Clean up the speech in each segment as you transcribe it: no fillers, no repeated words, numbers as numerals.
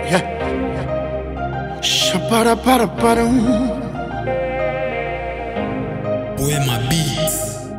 Yeah. Shabara para para. Poema Beats.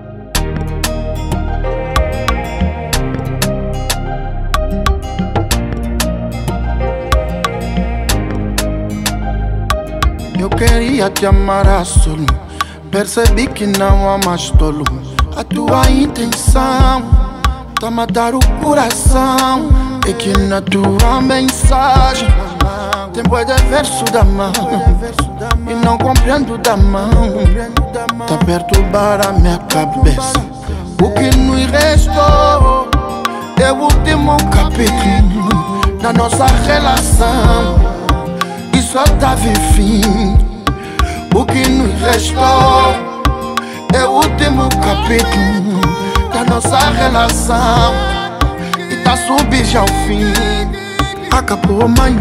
Eu queria te amar a solo, percebi que não há mais tolo. A tua intenção tá-me a dar o coração, e que na tua mensagem tem bué de verso da mão, e não compreendo da mão. Tá a perturbar a minha cabeça. O que nos restou é o último capítulo da nossa relação, e só teve fim. O que nos restou é o último capítulo da nossa relação, e tá subir já ao fim. Acabou, mãe.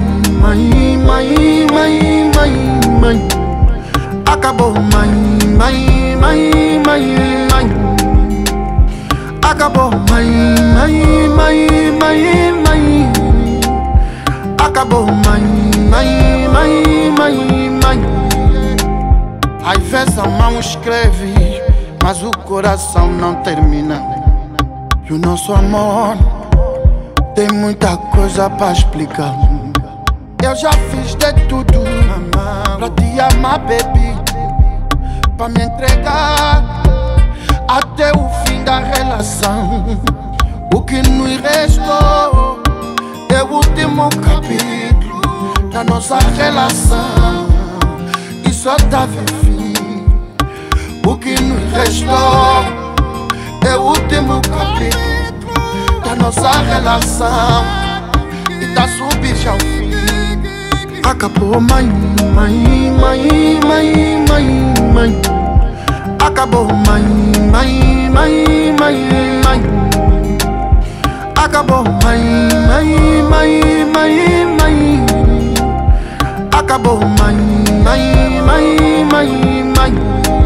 Acabou, mãe. Acabou, mãe. Acabou, mãe. Às vezes a mão escreve, mas o coração não termina. E o nosso amor tem muita coisa pra explicar. Eu já fiz de tudo pra te amar, baby, pra me entregar até o fim da relação. O que nos restou é o último capítulo da nossa relação, e só teve fim. O que nos restou é o último capítulo da nossa relação, e tá subir já ao fim. Acabou, mãe. Acabou, mãe. Acabou, mãe. Acabou, mãe.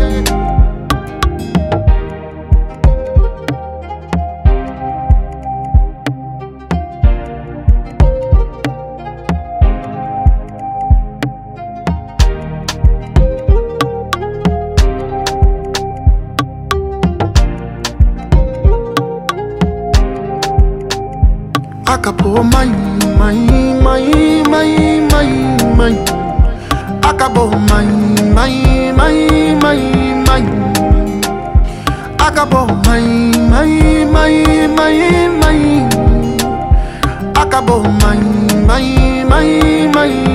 Acabou, mãe. Acabou, mãe. Acabou, mãe. Acabou, mãe.